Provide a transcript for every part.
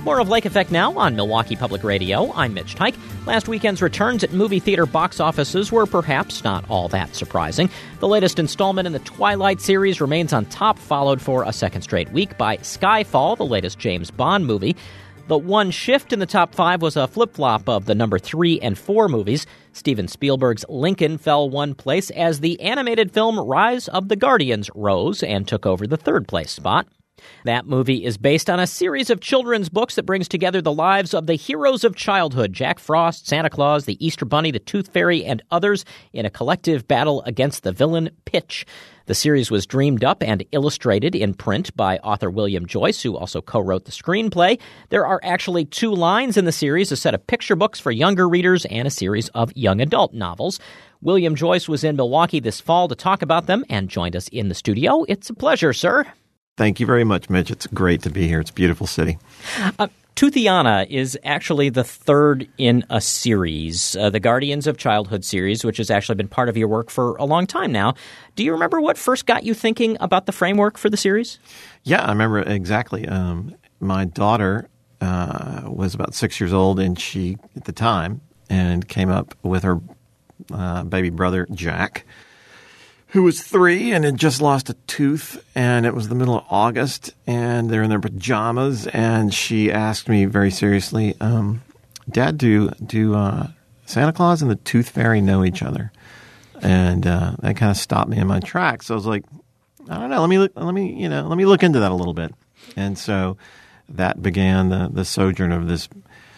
More of Lake Effect now on Milwaukee Public Radio. I'm Mitch Tyke. Last weekend's returns at movie theater box offices were perhaps not all that surprising. The latest installment in the Twilight series remains on top, followed for a second straight week by Skyfall, the latest James Bond movie. The one shift in the top 5 was a flip-flop of the number 3 and 4 movies. Steven Spielberg's Lincoln fell one place as the animated film Rise of the Guardians rose and took over the third-place spot. That movie is based on a series of children's books that brings together the lives of the heroes of childhood, Jack Frost, Santa Claus, the Easter Bunny, the Tooth Fairy, and others, in a collective battle against the villain Pitch. The series was dreamed up and illustrated in print by author William Joyce, who also co-wrote the screenplay. There are actually 2 lines in the series, a set of picture books for younger readers and a series of young adult novels. William Joyce was in Milwaukee this fall to talk about them and joined us in the studio. It's a pleasure, sir. Thank you very much, Mitch. It's great to be here. It's a beautiful city. Toothiana is actually the third in a series, the Guardians of Childhood series, which has actually been part of your work for a long time now. Do you remember what first got you thinking about the framework for the series? Yeah, I remember exactly. My daughter was about 6 years old, and she, at the time, and came up with her baby brother, Jack, who was 3 and had just lost a tooth, and it was the middle of August, and they're in their pajamas, and she asked me very seriously, Dad, do Santa Claus and the Tooth Fairy know each other? And that kind of stopped me in my tracks. So I was like, I don't know, let me look into that a little bit. And so that began the sojourn of this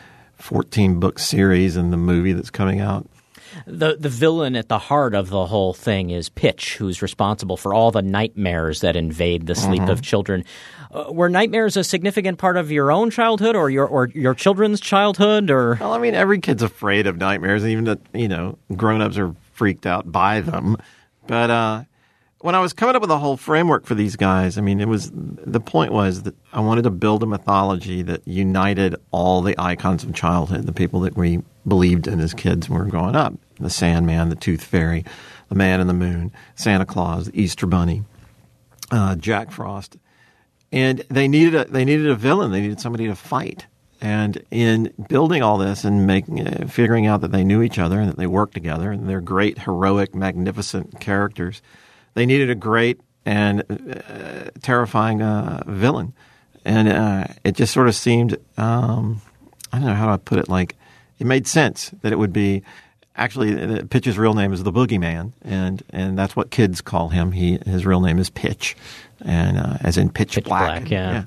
14-book series and the movie that's coming out. The villain at the heart of the whole thing is Pitch, who's responsible for all the nightmares that invade the sleep of children. Were nightmares a significant part of your own childhood or your children's childhood? Or Well, I mean, every kid's afraid of nightmares, even that, grown-ups are freaked out by them. But when I was coming up with a whole framework for these guys, I mean, the point was that I wanted to build a mythology that united all the icons of childhood, the people that we believed in as kids when we were growing up. The Sandman, the Tooth Fairy, the Man in the Moon, Santa Claus, the Easter Bunny, Jack Frost. And they needed a villain. They needed somebody to fight. And in building all this and figuring out that they knew each other and that they worked together and they're great, heroic, magnificent characters, they needed a great and terrifying villain. And it just sort of seemed, I don't know how to put it, like it made sense that it would be actually Pitch's real name is the Boogeyman, and that's what kids call him. His real name is Pitch, and as in Pitch Black. Yeah.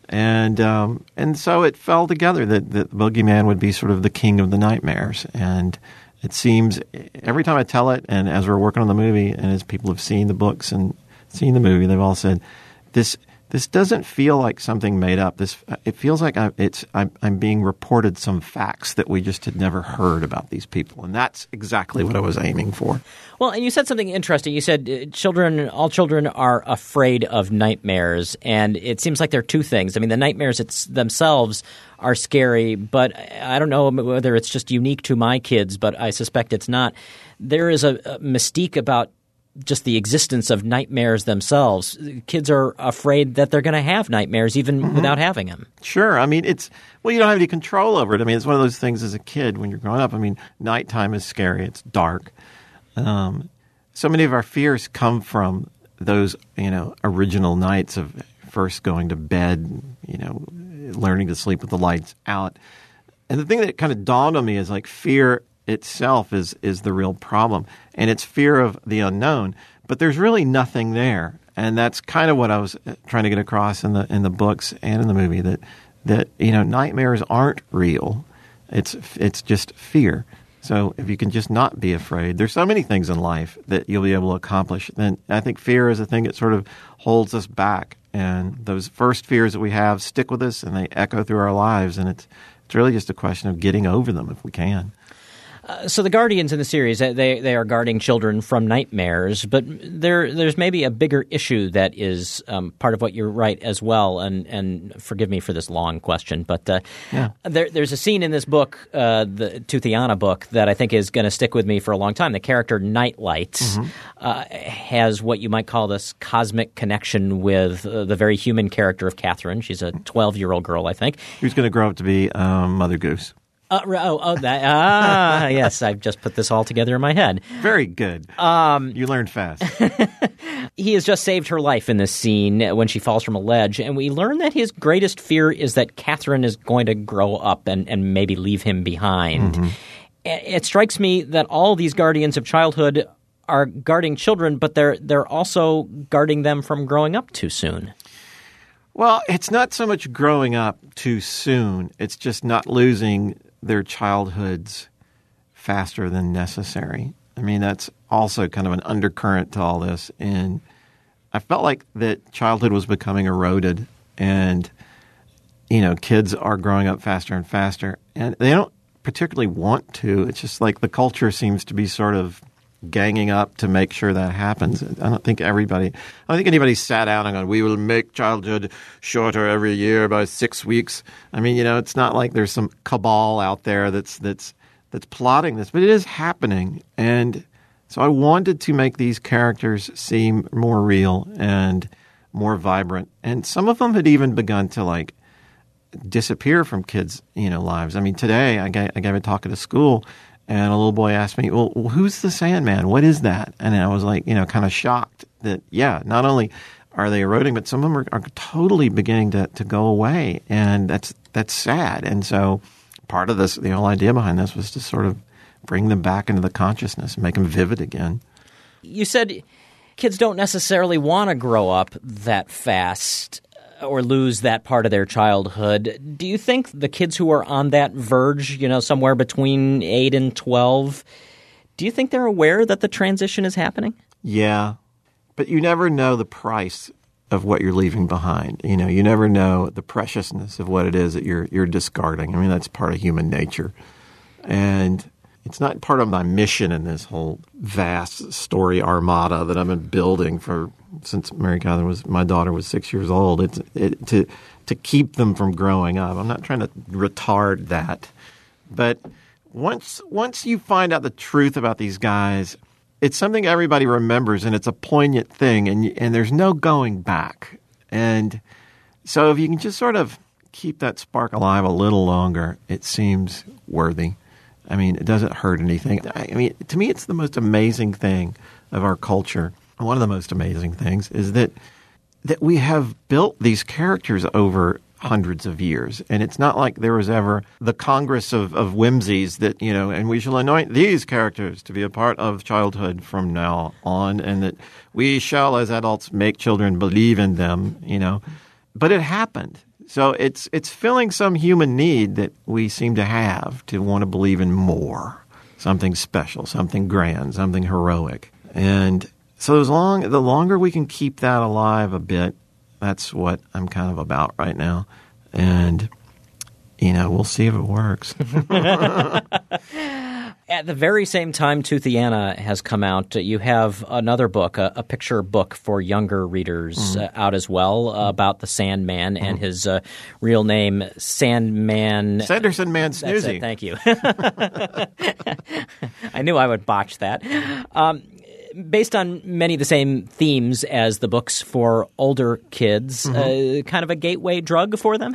And so it fell together that the Boogeyman would be sort of the king of the nightmares. And it seems every time I tell it, and as we're working on the movie, and as people have seen the books and seen the movie, they've all said, this doesn't feel like something made up. It feels like I'm being reported some facts that we just had never heard about these people, and that's exactly what I was aiming for. Well, and you said something interesting. You said all children are afraid of nightmares, and it seems like there are 2 things. I mean, the nightmares themselves are scary, but I don't know whether it's just unique to my kids, but I suspect it's not. There is a mystique about just the existence of nightmares themselves. Kids are afraid that they're going to have nightmares even without having them. Sure. I mean, you don't have any control over it. I mean, it's one of those things as a kid when you're growing up. I mean, nighttime is scary. It's dark. So many of our fears come from those, original nights of first going to bed, learning to sleep with the lights out. And the thing that kind of dawned on me is like fear itself is the real problem, and it's fear of the unknown. But there's really nothing there, and that's kind of what I was trying to get across in the books and in the movie, that nightmares aren't real. It's just fear. So if you can just not be afraid, there's so many things in life that you'll be able to accomplish. Then I think fear is a thing that sort of holds us back, and those first fears that we have stick with us, and they echo through our lives, and it's really just a question of getting over them if we can. So the Guardians in the series, they are guarding children from nightmares, but there's maybe a bigger issue that is part of what you write as well. And forgive me for this long question, but there's a scene in this book, the Tuthiana book, that I think is going to stick with me for a long time. The character Nightlight has what you might call this cosmic connection with the very human character of Catherine. She's a 12-year-old girl, I think. Who's going to grow up to be Mother Goose. Yes, I've just put this all together in my head. Very good. You learned fast. He has just saved her life in this scene when she falls from a ledge, and we learn that his greatest fear is that Catherine is going to grow up and maybe leave him behind. It strikes me that all these guardians of childhood are guarding children, but they're also guarding them from growing up too soon. Well, it's not so much growing up too soon. It's just not losing their childhoods faster than necessary. I mean, that's also kind of an undercurrent to all this. And I felt like that childhood was becoming eroded and, kids are growing up faster and faster. And they don't particularly want to. It's just like the culture seems to be sort of ganging up to make sure that happens. I don't think anybody sat down and gone, we will make childhood shorter every year by 6 weeks. I mean, it's not like there's some cabal out there that's plotting this, but it is happening. And so I wanted to make these characters seem more real and more vibrant. And some of them had even begun to disappear from kids' lives. I mean, today I gave a talk at a school, and a little boy asked me, well, who's the Sandman? What is that? And I was kind of shocked that, not only are they eroding, but some of them are totally beginning to go away. And that's sad. And so part of this, the whole idea behind this was to sort of bring them back into the consciousness and make them vivid again. You said kids don't necessarily want to grow up that fast or lose that part of their childhood. Do you think the kids who are on that verge, somewhere between 8 and 12, do you think they're aware that the transition is happening? Yeah, but you never know the price of what you're leaving behind. You never know the preciousness of what it is that you're discarding. I mean, that's part of human nature. And it's not part of my mission in this whole vast story armada that I've been building since Mary Catherine my daughter was 6 years old. It's to keep them from growing up. I'm not trying to retard that. But once you find out the truth about these guys, it's something everybody remembers, and it's a poignant thing, and there's no going back. And so if you can just sort of keep that spark alive a little longer, it seems worthy. I mean, it doesn't hurt anything. I mean, to me, it's the most amazing thing of our culture. One of the most amazing things is that we have built these characters over hundreds of years. And it's not like there was ever the Congress of whimsies that, and we shall anoint these characters to be a part of childhood from now on, and that we shall, as adults, make children believe in them, But it happened. So it's filling some human need that we seem to have to want to believe in more, something special, something grand, something heroic. And so the longer we can keep that alive a bit, that's what I'm kind of about right now. And, we'll see if it works. At the very same time Tuthiana has come out, you have another book, a picture book for younger readers out as well, about the Sandman and his real name, Sandman. Sanderson Man Snoozy. Thank you. I knew I would botch that. Based on many of the same themes as the books for older kids, kind of a gateway drug for them?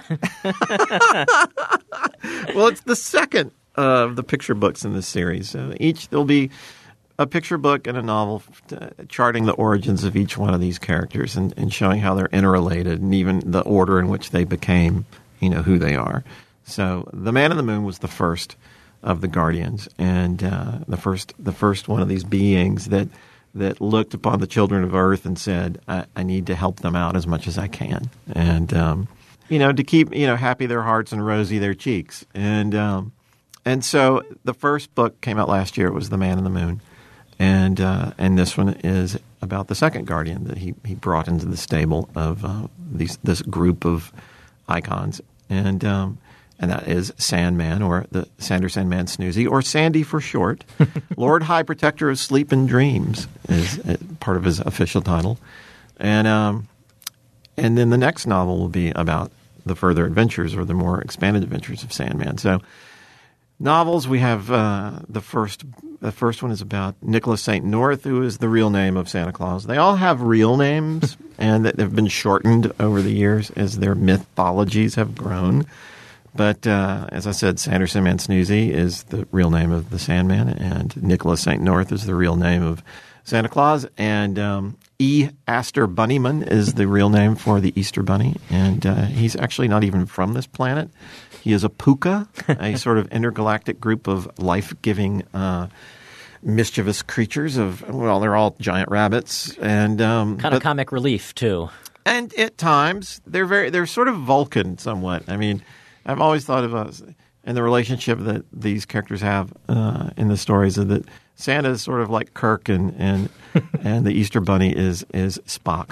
Well, it's the second of the picture books in this series. There'll be a picture book and a novel charting the origins of each one of these characters and showing how they're interrelated and even the order in which they became, who they are. So The Man in the Moon was the first of the Guardians, and the first one of these beings that looked upon the children of Earth and said, I need to help them out as much as I can. And, to keep, happy their hearts and rosy their cheeks. And so the first book came out last year. It was The Man in the Moon. And this one is about the second Guardian that he brought into the stable of this group of icons. And and that is Sandman, or the Sander Sandman Snoozy, or Sandy for short. Lord High Protector of Sleep and Dreams is part of his official title. And then the next novel will be about the further adventures, or the more expanded adventures of Sandman. So novels, we have the first one is about Nicholas St. North, who is the real name of Santa Claus. They all have real names, and they've been shortened over the years as their mythologies have grown. But as I said, Sander Sandman Snoozy is the real name of the Sandman, and Nicholas St. North is the real name of Santa Claus, and E. Aster Bunnyman is the real name for the Easter Bunny, and he's actually not even from this planet. He is a puka, a sort of intergalactic group of life-giving, mischievous creatures. They're all giant rabbits, and kind of comic relief too. And at times they're sort of Vulcan somewhat. I mean, I've always thought of us and the relationship that these characters have in the stories, is that Santa is sort of like Kirk, and the Easter Bunny is Spock.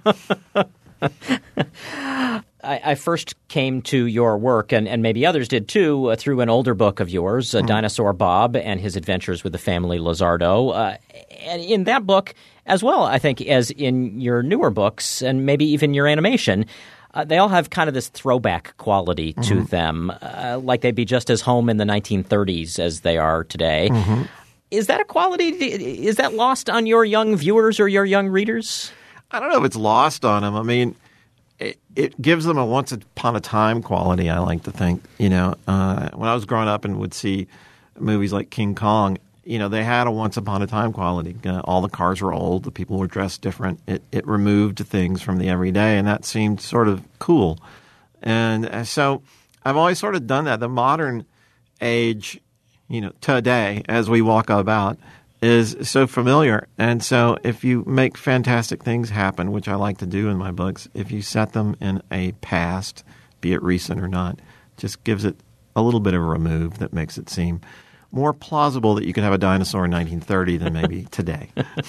I first came to your work, and maybe others did too, through an older book of yours, Dinosaur Bob and His Adventures with the Family Lizardo. And in that book, as well, I think, as in your newer books, and maybe even your animation, they all have kind of this throwback quality to them, like they'd be just as home in the 1930s as they are today. Mm-hmm. Is that a quality? Is that lost on your young viewers or your young readers? I don't know if it's lost on them. I mean, it gives them a once upon a time quality, I like to think. When I was growing up and would see movies like King Kong, they had a once upon a time quality. All the cars were old. The people were dressed different. It removed things from the everyday, and that seemed sort of cool. And so I've always sort of done that. The modern age, today, as we walk about, is so familiar. And so if you make fantastic things happen, which I like to do in my books, if you set them in a past, be it recent or not, just gives it a little bit of a remove that makes it seem more plausible that you could have a dinosaur in 1930 than maybe today.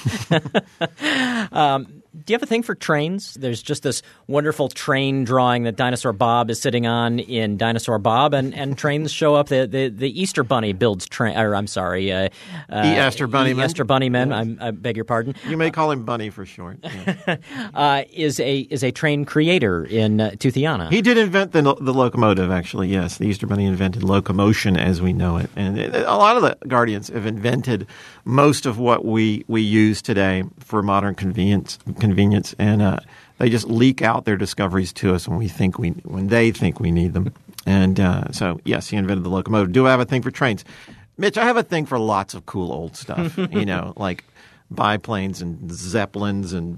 Do you have a thing for trains? There's just this wonderful train drawing that Dinosaur Bob is sitting on in Dinosaur Bob, and trains show up. The Easter Bunny builds train. Or I'm sorry, Easter Bunnyman. Easter Bunnyman. I beg your pardon. You may call him Bunny for short. Yeah. Is a train creator in Toothiana. He did invent the locomotive. Actually, yes, the Easter Bunny invented locomotion as we know it, and a lot of the Guardians have invented most of what we use today for modern convenience, and they just leak out their discoveries to us when they think we need them. And so, yes, he invented the locomotive. Do I have a thing for trains? Mitch, I have a thing for lots of cool old stuff, like biplanes and zeppelins and,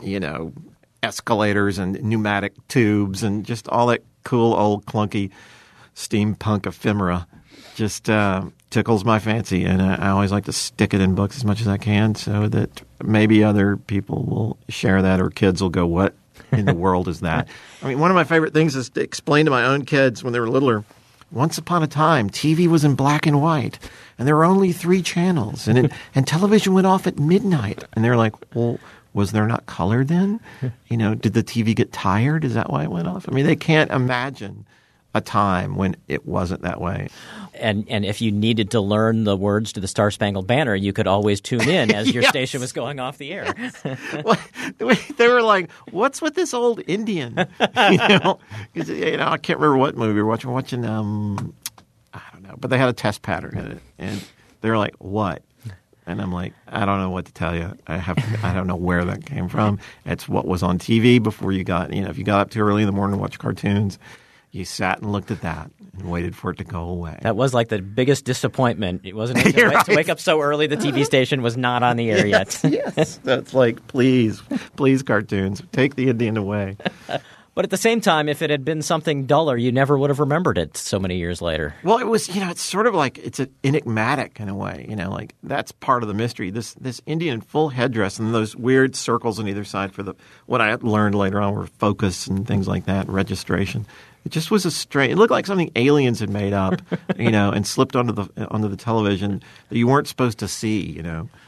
escalators and pneumatic tubes and just all that cool old clunky steampunk ephemera. Just tickles my fancy, and I always like to stick it in books as much as I can so that maybe other people will share that, or kids will go, what in the world is that? I mean, one of my favorite things is to explain to my own kids when they were littler, once upon a time, TV was in black and white, and there were only 3 channels, and television went off at midnight. And they're like, well, was there not color then? Did the TV get tired? Is that why it went off? I mean, they can't imagine a time when it wasn't that way. And if you needed to learn the words to the Star Spangled Banner, you could always tune in as your station was going off the air. Well, they were like, what's with this old Indian? I can't remember what movie we were watching, I don't know, but they had a test pattern in it, and they were like, what? And I'm like, I don't know what to tell you. I don't know where that came from. It's what was on TV before you got, if you got up too early in the morning to watch cartoons, you sat and looked at that and waited for it to go away. That was like the biggest disappointment. It wasn't to wake up so early the TV station was not on the air yet. Yes. That's like, please, cartoons, take the Indian away. But at the same time, if it had been something duller, you never would have remembered it so many years later. Well, it was, it's sort of like it's enigmatic in a way, like that's part of the mystery. This Indian in full headdress and those weird circles on either side for what I learned later on were focus and things like that, registration. It just was it looked like something aliens had made up, and slipped onto the television that you weren't supposed to see,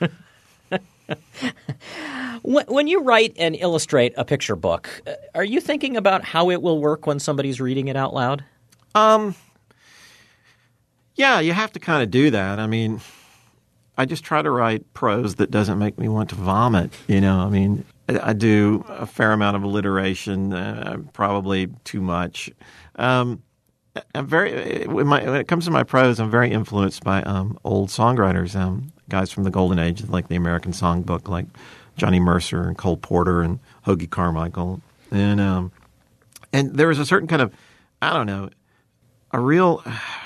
When you write and illustrate a picture book, are you thinking about how it will work when somebody's reading it out loud? Yeah, you have to kind of do that. I mean, I just try to write prose that doesn't make me want to vomit. I mean, I do a fair amount of alliteration, probably too much. When it comes to my prose, I'm very influenced by old songwriters, guys from the golden age, like the American Songbook, like Johnny Mercer and Cole Porter and Hoagy Carmichael, and there was a certain kind of, I don't know, a real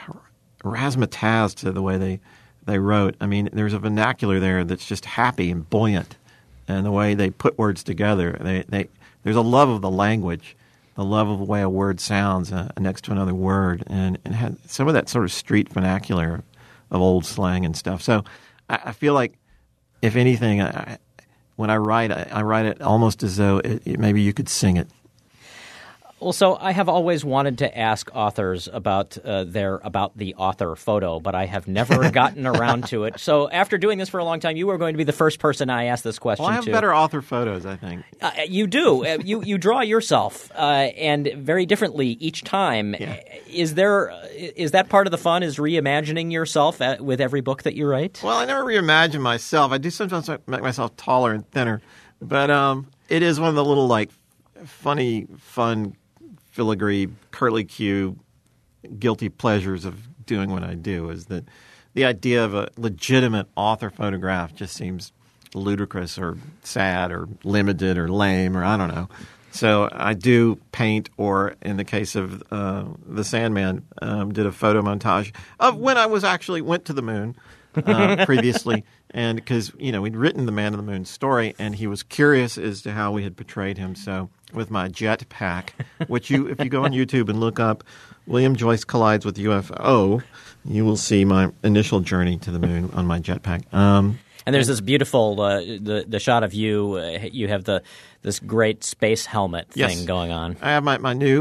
razzmatazz to the way they wrote. I mean, there's a vernacular there that's just happy and buoyant, and the way they put words together. There's a love of the language, the love of the way a word sounds next to another word, and had some of that sort of street vernacular of old slang and stuff. So I feel like, if anything, when I write it almost as though maybe you could sing it. Well, so I have always wanted to ask authors about the author photo, but I have never gotten around to it. So after doing this for a long time, you are going to be the first person I ask this question to. Well, I have better author photos, I think. You do. You draw yourself, and very differently each time. Yeah. Is that part of the fun? Is reimagining yourself with every book that you write? Well, I never reimagine myself. I do sometimes make myself taller and thinner, but it is one of the little funny, fun, filigree, curly-Q, guilty pleasures of doing what I do, is that the idea of a legitimate author photograph just seems ludicrous or sad or limited or lame, or I don't know. So I do paint, or in the case of The Sandman, did a photo montage of when I went to the moon previously. And because, we'd written the Man on the Moon story, and he was curious as to how we had portrayed him. So with my jetpack, which if you go on YouTube and look up William Joyce Collides with UFO, you will see my initial journey to the moon on my jetpack. And there's this beautiful the shot of you. You have this great space helmet thing going on. I have my new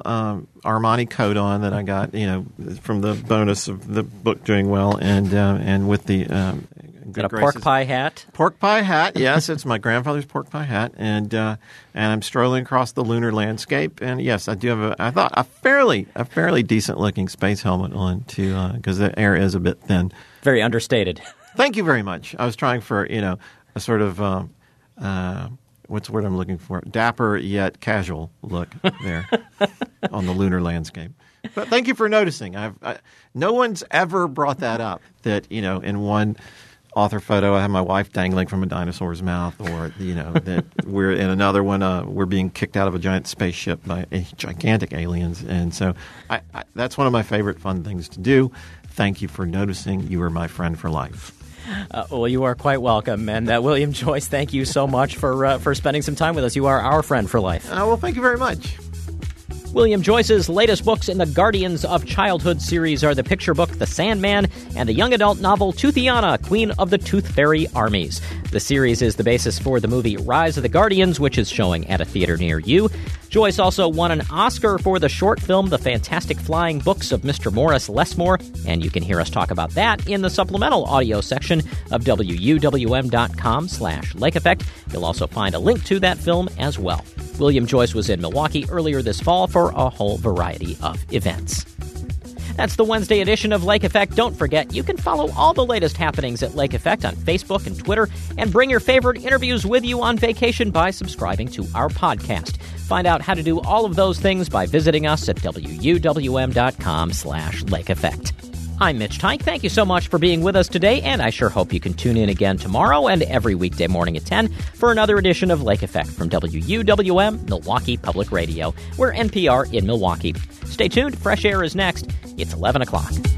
Armani coat on that I got from the bonus of the book doing well, and with the got a pork pie hat. Pork pie hat, yes, it's my grandfather's pork pie hat, and I'm strolling across the lunar landscape, and yes, I do have a fairly decent looking space helmet on too, because the air is a bit thin. Very understated. Thank you very much. I was trying for, a sort of, what's the word I'm looking for? Dapper yet casual look there on the lunar landscape. But thank you for noticing. No one's ever brought that up, that, in one author photo I have my wife dangling from a dinosaur's mouth, or, that we're in another one, we're being kicked out of a giant spaceship by gigantic aliens. And so that's one of my favorite fun things to do. Thank you for noticing. You are my friend for life. Well, you are quite welcome. And William Joyce, thank you so much for spending some time with us. You are our friend for life. Well, thank you very much. William Joyce's latest books in the Guardians of Childhood series are the picture book The Sandman and the young adult novel Toothiana, Queen of the Tooth Fairy Armies. The series is the basis for the movie Rise of the Guardians, which is showing at a theater near you. Joyce also won an Oscar for the short film The Fantastic Flying Books of Mr. Morris Lesmore, and you can hear us talk about that in the supplemental audio section of WUWM.com/Lake Effect. You'll also find a link to that film as well. William Joyce was in Milwaukee earlier this fall for a whole variety of events. That's the Wednesday edition of Lake Effect. Don't forget, you can follow all the latest happenings at Lake Effect on Facebook and Twitter, and bring your favorite interviews with you on vacation by subscribing to our podcast. Find out how to do all of those things by visiting us at WUWM.com/Lake Effect. I'm Mitch Tyke. Thank you so much for being with us today, and I sure hope you can tune in again tomorrow and every weekday morning at 10 for another edition of Lake Effect from WUWM, Milwaukee Public Radio. We're NPR in Milwaukee. Stay tuned. Fresh Air is next. It's 11 o'clock.